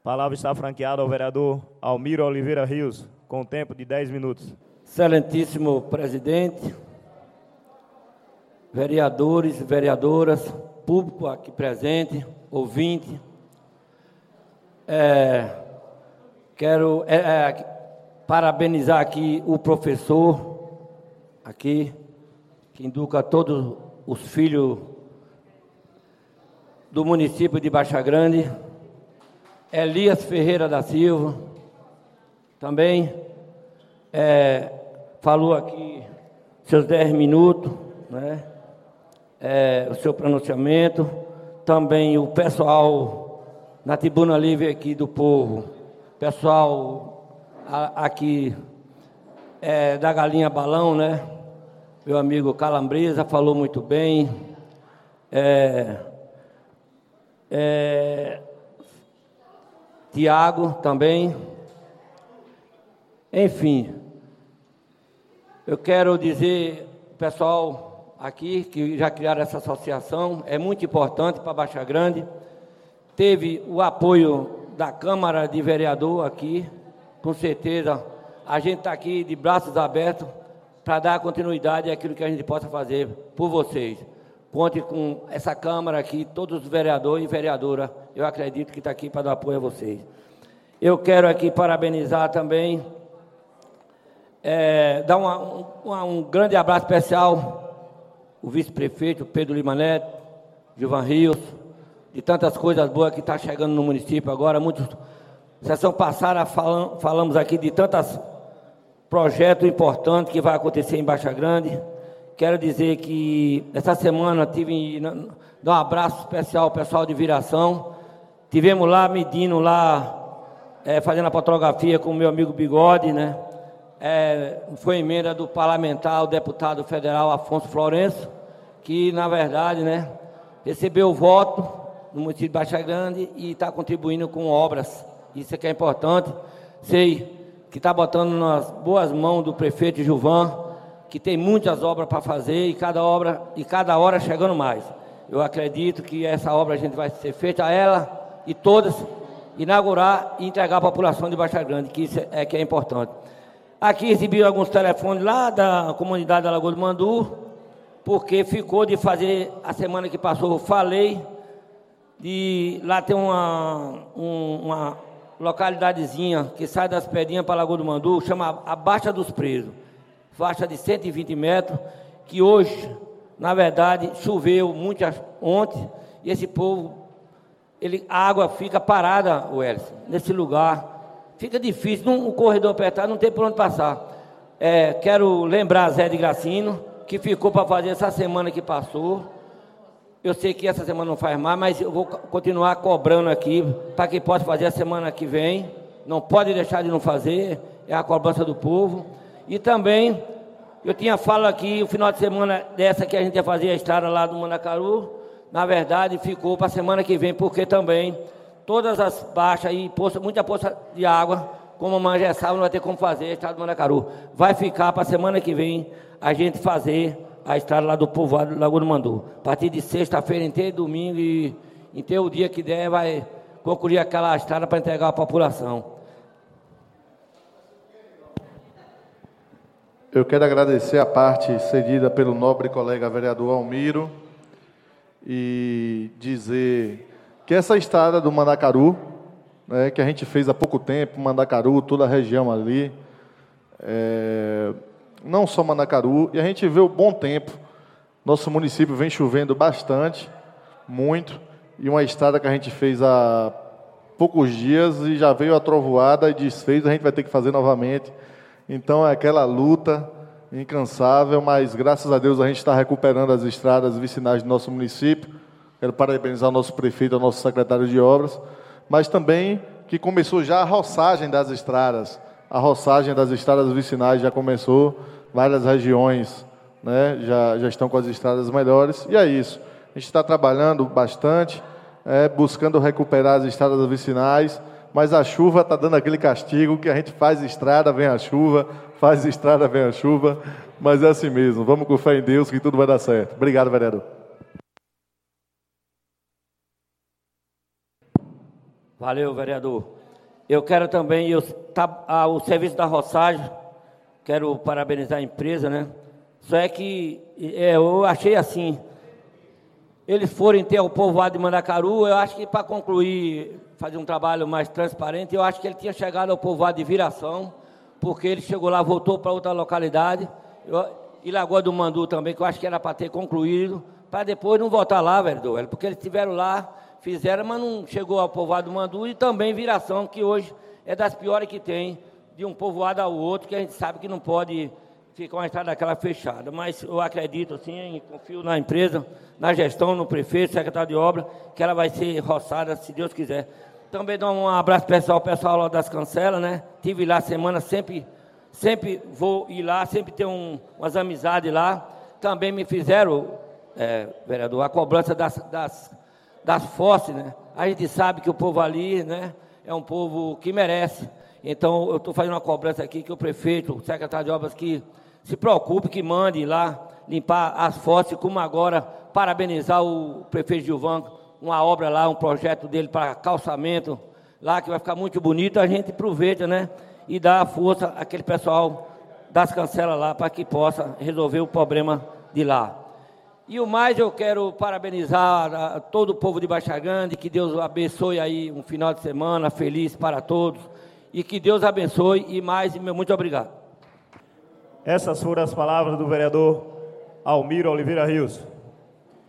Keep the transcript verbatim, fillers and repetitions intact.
Palavra está franqueada ao vereador Almiro Oliveira Rios, com tempo de dez minutos. Excelentíssimo presidente, vereadores, vereadoras, público aqui presente, ouvinte, é, quero é, é, parabenizar aqui o professor, aqui, que educa todos os filhos do município de Baixa Grande, Elias Ferreira da Silva, também é, falou aqui seus dez minutos, né? É, o seu pronunciamento, também o pessoal na tribuna livre aqui do povo, pessoal a, aqui é, da Galinha Balão, né? Meu amigo Calabresa falou muito bem. É, é, Tiago também. Enfim, eu quero dizer, pessoal aqui, que já criaram essa associação, é muito importante para Baixa Grande. Teve o apoio da Câmara de Vereador aqui, com certeza a gente está aqui de braços abertos para dar continuidade àquilo que a gente possa fazer por vocês. Conte com essa Câmara aqui, todos os vereadores e vereadoras, eu acredito que está aqui para dar apoio a vocês. Eu quero aqui parabenizar também, é, dar uma, um, um grande abraço especial, o vice-prefeito Pedro Lima Neto, Gilvan Rios, de tantas coisas boas que está chegando no município agora. Muitos, sessão passada falam, falamos aqui de tantos projetos importantes que vai acontecer em Baixa Grande. Quero dizer que essa semana tive dar um abraço especial ao pessoal de Viração. Tivemos lá medindo lá, é, fazendo a fotografia com o meu amigo Bigode, né? É, foi emenda do parlamentar, o deputado federal Afonso Florencio, que na verdade, né, recebeu o voto no município de Baixa Grande e está contribuindo com obras. Isso é que é importante. Sei que está botando nas boas mãos do prefeito Gilvan, que tem muitas obras para fazer e cada obra e cada hora chegando mais. Eu acredito que essa obra a gente vai ser feita, ela e todas, inaugurar e entregar à população de Baixa Grande, que isso é que é importante. Aqui recebi alguns telefones lá da comunidade da Lagoa do Mandu, porque ficou de fazer, a semana que passou, eu falei, de lá tem uma, um, uma localidadezinha que sai das Pedrinhas para a Lagoa do Mandu, chama a Baixa dos Presos, faixa de cento e vinte metros, que hoje, na verdade, choveu muito ontem, e esse povo, ele, a água fica parada, o Elcio, nesse lugar. Fica difícil, num, um corredor apertado, não tem por onde passar. É, quero lembrar Zé de Gracino, que ficou para fazer essa semana que passou. Eu sei que essa semana não faz mais, mas eu vou continuar cobrando aqui, para que possa fazer a semana que vem. Não pode deixar de não fazer, é a cobrança do povo. E também, eu tinha falado aqui, o final de semana dessa que a gente ia fazer a estrada lá do Mandacaru, na verdade ficou para a semana que vem, porque também todas as baixas e poça, muita poça de água, como a Manjessaba, não vai ter como fazer a estrada do Mandacaru. Vai ficar para a semana que vem a gente fazer a estrada lá do povoado do Lagoa do Mandu. A partir de sexta-feira inteira, domingo e inteiro o dia que der, vai concluir aquela estrada para entregar à população. Eu quero agradecer a parte cedida pelo nobre colega vereador Almiro e dizer que essa estrada do Mandacaru, né, que a gente fez há pouco tempo, Mandacaru, toda a região ali, é, não só Mandacaru, e a gente vê o bom tempo. Nosso município vem chovendo bastante, muito, e uma estrada que a gente fez há poucos dias e já veio a trovoada e desfez, a gente vai ter que fazer novamente. Então é aquela luta incansável, mas graças a Deus a gente está recuperando as estradas vicinais do nosso município. Quero parabenizar o nosso prefeito, o nosso secretário de obras, mas também que começou já a roçagem das estradas. A roçagem das estradas vicinais já começou, várias regiões, né, já, já estão com as estradas melhores, e é isso. A gente está trabalhando bastante, é, buscando recuperar as estradas vicinais, mas a chuva está dando aquele castigo que a gente faz estrada, vem a chuva, faz estrada, vem a chuva, mas é assim mesmo. Vamos com fé em Deus que tudo vai dar certo. Obrigado, vereador. Valeu, vereador. Eu quero também, eu, tá, ah, o serviço da roçagem, quero parabenizar a empresa, né? Só é que é, eu achei assim, eles forem ter o povoado de Mandacaru, eu acho que para concluir, fazer um trabalho mais transparente, eu acho que ele tinha chegado ao povoado de Viração, porque ele chegou lá, voltou para outra localidade, eu, e Lagoa do Mandu também, que eu acho que era para ter concluído, para depois não voltar lá, vereador, porque eles estiveram lá, fizeram, mas não chegou ao povoado do Mandu, e também Viração, que hoje é das piores que tem, de um povoado ao outro, que a gente sabe que não pode ficar uma estrada daquela fechada. Mas eu acredito, assim, confio na empresa, na gestão, no prefeito, secretário de obra, que ela vai ser roçada, se Deus quiser. Também dou um abraço pessoal, pessoal lá das Cancelas, né? Tive lá semana, sempre, sempre vou ir lá, sempre tenho um, umas amizades lá. Também me fizeram, é, vereador, a cobrança das, das, das fosses, né? A gente sabe que o povo ali, né, é um povo que merece. Então, eu estou fazendo uma cobrança aqui que o prefeito, o secretário de obras, que se preocupe, que mande lá limpar as fosses, como agora, parabenizar o prefeito Gilvan, uma obra lá, um projeto dele para calçamento, lá que vai ficar muito bonito, a gente aproveita, né, e dá força àquele pessoal das Cancelas lá, para que possa resolver o problema de lá. E o mais, eu quero parabenizar a todo o povo de Baixa Grande, que Deus abençoe aí um final de semana feliz para todos, e que Deus abençoe, e mais, e meu muito obrigado. Essas foram as palavras do vereador Almiro Oliveira Rios.